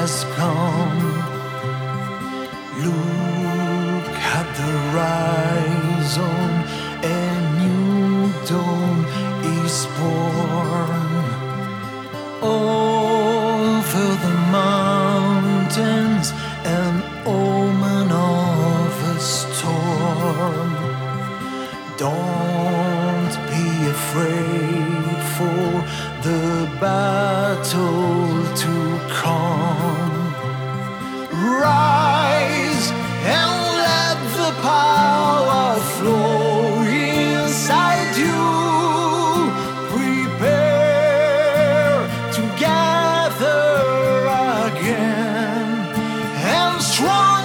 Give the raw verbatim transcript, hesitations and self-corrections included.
has come. Look at the horizon, a new dawn is born. Over the mountains, an omen of a storm. Don't be afraid for the battle to come. Rise and let the power flow inside you. Prepare to gather again and strong.